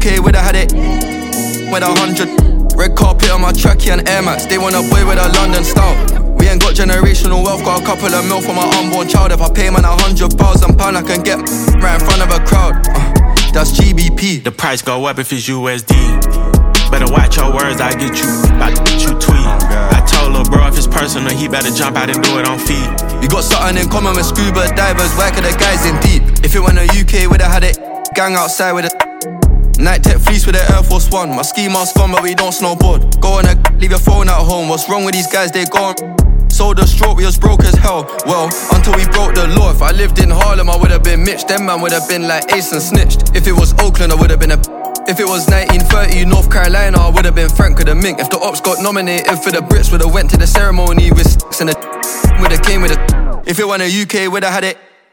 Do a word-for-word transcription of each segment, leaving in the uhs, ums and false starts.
K, would've had it with a hundred. Red carpet on my trackie and Air Max. They want a boy with a London style. We ain't got generational wealth, got a couple of mil for my unborn child. If I pay man a hundred thousand pound, I can get right in front of a crowd. uh, That's G B P. The price go up if it's U S D. Better watch your words, I get you, I get you tweet. I told lil' bro if it's personal, he better jump out and do it on feet. We got something in common with scuba divers, working the guys in deep. If it went to U K, would've had it gang outside with a Night tech fleece with the Air Force One. My ski mask gone, but we don't snowboard. Go on a leave your phone at home. What's wrong with these guys? They gone. Sold a stroke, we was broke as hell. Well, until we broke the law. If I lived in Harlem, I would've been Mitch. Them man would've been like Ace and snitched. If it was Oakland, I would've been a. If it was nineteen thirty, North Carolina, I would've been Frank with a mink. If the ops got nominated for the Brits, would've went to the ceremony with sticks and the would've came with a. If it went to U K, would've had it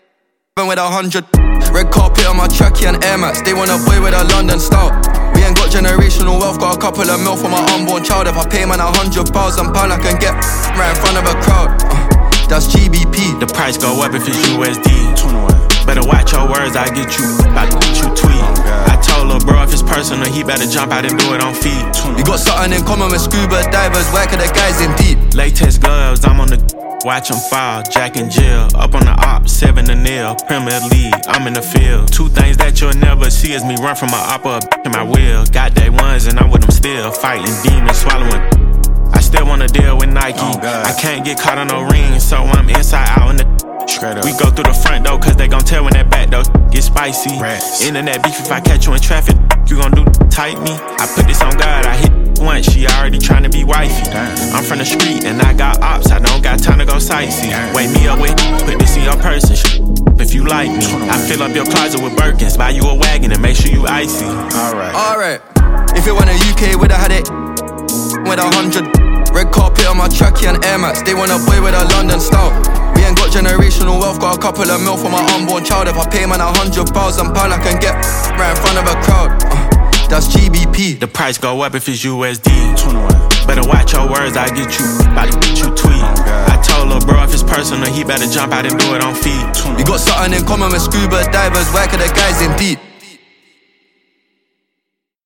with a hundred. Red carpet on my trackie and Air Max. They want a boy with a London style. We ain't got generational wealth, got a couple of mil for my unborn child. If I pay man a hundred thousand pound, I can get right in front of a crowd. uh, That's G B P. The price go up if it's U S D. Better watch your words, I get you, I get you tweet. I told lil' bro if it's personal, he better jump out and do it on feet. We got something in common with scuba divers, working the guys in deep. Latex gloves, I'm on the watch them fall, Jack and Jill. Up on the op, seven to nil, Premier League, I'm in the field. Two things that you'll never see is me run from my op up in my wheel. Got day ones and I'm with them still, fighting demons, swallowing. I still wanna deal with Nike. Oh, I can't get caught on no ring, so I'm inside out in the. We go through the front door, cause they gon' tell when that back door get spicy. Rats. Internet beef, if I catch you in traffic, you gon' do tight me. I put this on God, I hit once, she already tryna be wifey. Damn. I'm from the street and I got ops, I don't got time to go sightsee. Damn. Wake me up with, put this in your purse and sh- if you like me. I fill up your closet with Birkins, buy you a wagon and make sure you icy. Alright. Alright. If it went to U K, would've had it with a hundred. Red carpet on my trackie and Air Max. They want a boy with a London style. We ain't got generational wealth, got a couple of mil for my unborn child. If I pay man a hundred thousand pound, I can get right in front of a crowd. uh, That's G B P. The price go up if it's U S D. Better watch your words, I get you, I get you tweet. I told lil' bro if it's personal, he better jump out and do it on feet. We got something in common with scuba divers, working the guys in deep.